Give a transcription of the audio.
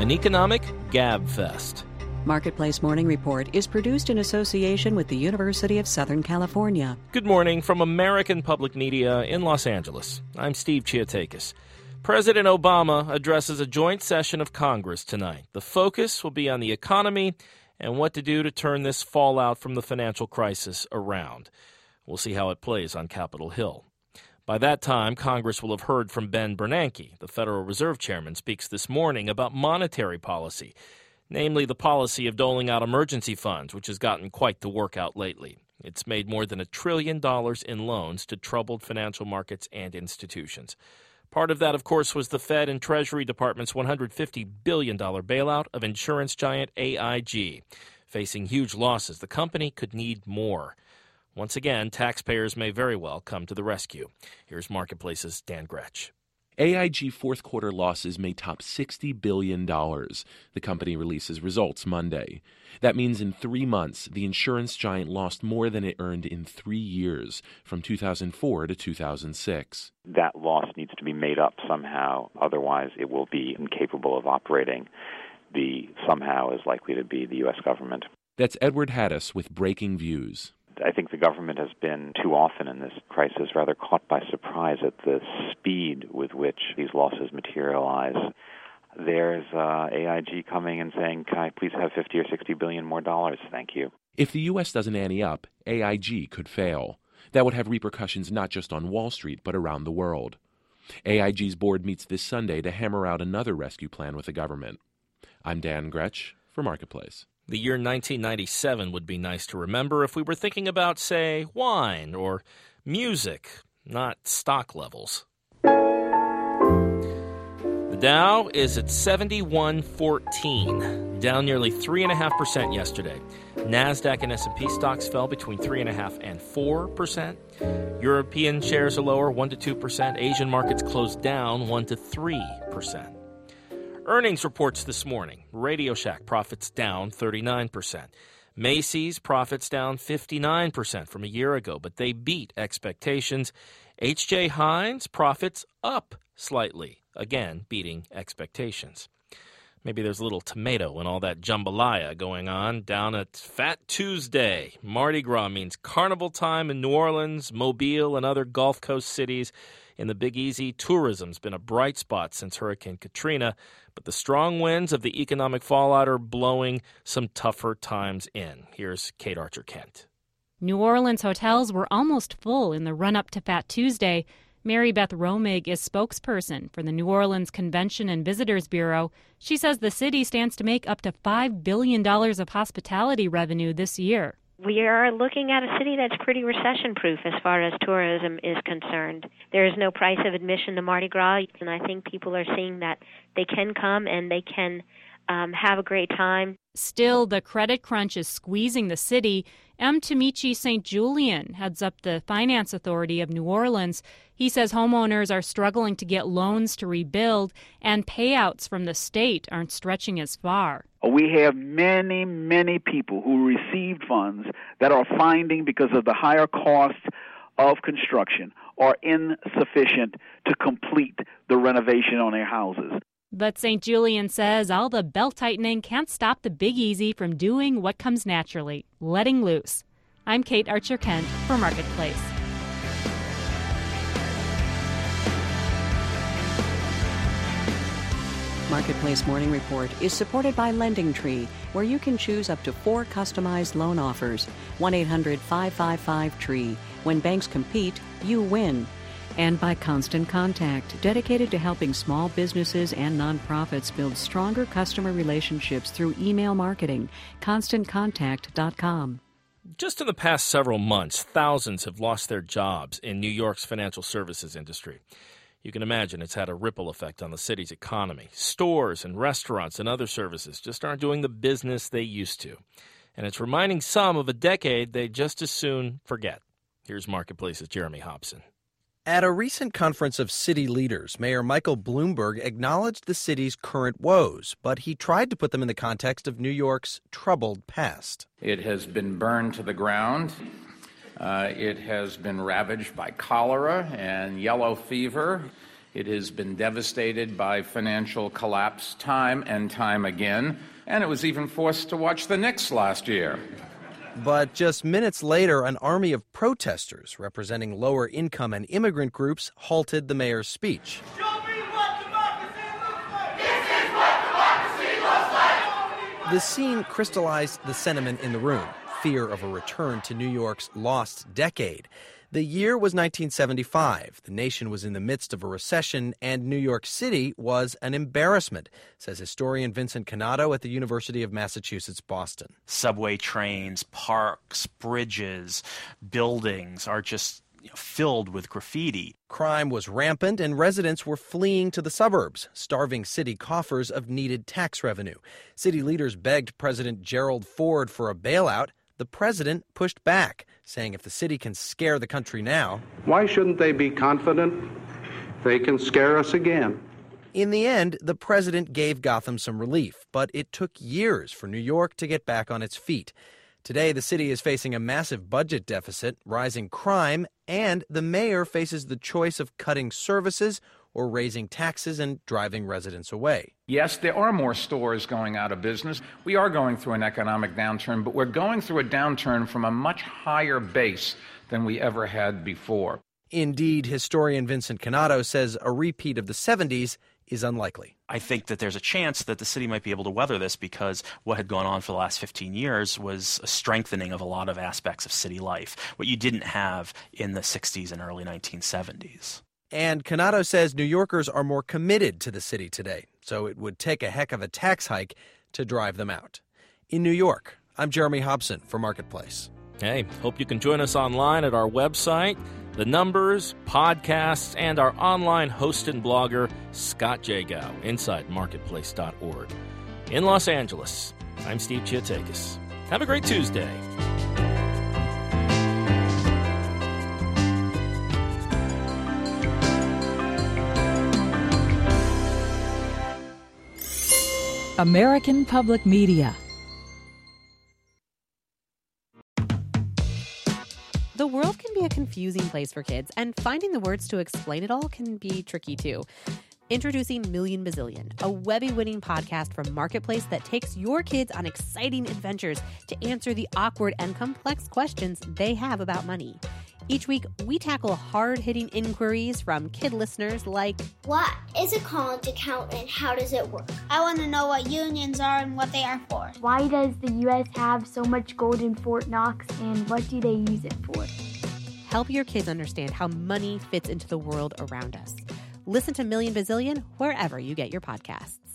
An economic gabfest. Marketplace Morning Report is produced in association with the University of Southern California. Good morning from American Public Media in Los Angeles. I'm Steve Chiatakis. President Obama addresses a joint session of Congress tonight. The focus will be on the economy and what to do to turn this fallout from the financial crisis around. We'll see how it plays on Capitol Hill. By that time, Congress will have heard from Ben Bernanke. The Federal Reserve Chairman speaks this morning about monetary policy, namely the policy of doling out emergency funds, which has gotten quite the workout lately. It's made more than $1 trillion in loans to troubled financial markets and institutions. Part of that, of course, was the Fed and Treasury Department's $150 billion bailout of insurance giant AIG. Facing huge losses, the company could need more. Once again, taxpayers may very well come to the rescue. Here's Marketplace's Dan Gretsch. AIG fourth quarter losses may top $60 billion. The company releases results Monday. That means in 3 months, the insurance giant lost more than it earned in 3 years, from 2004 to 2006. That loss needs to be made up somehow. Otherwise, it will be incapable of operating. The somehow is likely to be the U.S. government. That's Edward Haddis with Breaking Views. I think the government has been too often in this crisis rather caught by surprise at the speed with which these losses materialize. There's AIG coming and saying, can I please have 50 or 60 billion more dollars? Thank you. If the U.S. doesn't ante up, AIG could fail. That would have repercussions not just on Wall Street, but around the world. AIG's board meets this Sunday to hammer out another rescue plan with the government. I'm Dan Gretsch for Marketplace. The year 1997 would be nice to remember if we were thinking about, say, wine or music, not stock levels. The Dow is at 7114, down nearly 3.5% yesterday. NASDAQ and S&P stocks fell between 3.5% and 4%. European shares are lower, 1% to 2%. Asian markets closed down 1% to 3%. Earnings reports this morning. Radio Shack profits down 39%. Macy's profits down 59% from a year ago, but they beat expectations. H.J. Heinz profits up slightly, again beating expectations. Maybe there's a little tomato in all that jambalaya going on down at Fat Tuesday. Mardi Gras means carnival time in New Orleans, Mobile, and other Gulf Coast cities. In the Big Easy, tourism's been a bright spot since Hurricane Katrina, but the strong winds of the economic fallout are blowing some tougher times in. Here's Kate Archer-Kent. New Orleans hotels were almost full in the run-up to Fat Tuesday. Mary Beth Romig is spokesperson for the New Orleans Convention and Visitors Bureau. She says the city stands to make up to $5 billion of hospitality revenue this year. We are looking at a city that's pretty recession-proof as far as tourism is concerned. There is no price of admission to Mardi Gras, and I think people are seeing that they can come and they can have a great time. Still, the credit crunch is squeezing the city. M. Tamichi St. Julian heads up the Finance Authority of New Orleans. He says homeowners are struggling to get loans to rebuild, and payouts from the state aren't stretching as far. We have many, many people who received funds that are finding, because of the higher costs of construction, are insufficient to complete the renovation on their houses. But St. Julian says all the belt-tightening can't stop the Big Easy from doing what comes naturally, letting loose. I'm Kate Archer-Kent for Marketplace. Marketplace Morning Report is supported by LendingTree, where you can choose up to 4 customized loan offers. 1-800-555-TREE. When banks compete, you win. And by Constant Contact, dedicated to helping small businesses and nonprofits build stronger customer relationships through email marketing. ConstantContact.com. Just in the past several months, thousands have lost their jobs in New York's financial services industry. You can imagine it's had a ripple effect on the city's economy. Stores and restaurants and other services just aren't doing the business they used to. And it's reminding some of a decade they just as soon forget. Here's Marketplace's Jeremy Hobson. At a recent conference of city leaders, Mayor Michael Bloomberg acknowledged the city's current woes, but he tried to put them in the context of New York's troubled past. It has been burned to the ground. It has been ravaged by cholera and yellow fever. It has been devastated by financial collapse time and time again, and it was even forced to watch the Knicks last year. But just minutes later, an army of protesters representing lower income and immigrant groups halted the mayor's speech. Show me what democracy looks like! This is what democracy looks like! The scene crystallized the sentiment in the room, fear of a return to New York's lost decade. The year was 1975. The nation was in the midst of a recession, and New York City was an embarrassment, says historian Vincent Cannato at the University of Massachusetts, Boston. Subway trains, parks, bridges, buildings are just filled with graffiti. Crime was rampant, and residents were fleeing to the suburbs, starving city coffers of needed tax revenue. City leaders begged President Gerald Ford for a bailout. The president pushed back, saying if the city can scare the country now, why shouldn't they be confident they can scare us again? In the end, the president gave Gotham some relief, but it took years for New York to get back on its feet. Today, the city is facing a massive budget deficit, rising crime, and the mayor faces the choice of cutting services or raising taxes and driving residents away. Yes, there are more stores going out of business. We are going through an economic downturn, but we're going through a downturn from a much higher base than we ever had before. Indeed, historian Vincent Cannato says a repeat of the 70s is unlikely. I think that there's a chance that the city might be able to weather this because what had gone on for the last 15 years was a strengthening of a lot of aspects of city life, what you didn't have in the 60s and early 1970s. And Cannato says New Yorkers are more committed to the city today, so it would take a heck of a tax hike to drive them out. In New York, I'm Jeremy Hobson for Marketplace. Hey, hope you can join us online at our website, the numbers, podcasts, and our online host and blogger, Scott Jagow, inside marketplace.org. In Los Angeles, I'm Steve Chiatakis. Have a great Tuesday. American Public Media. The world can be a confusing place for kids, and finding the words to explain it all can be tricky too. Introducing Million Bazillion, a Webby-winning podcast from Marketplace that takes your kids on exciting adventures to answer the awkward and complex questions they have about money. Each week, we tackle hard-hitting inquiries from kid listeners like, what is a college account and how does it work? I want to know what unions are and what they are for. Why does the U.S. have so much gold in Fort Knox and what do they use it for? Help your kids understand how money fits into the world around us. Listen to Million Bazillion wherever you get your podcasts.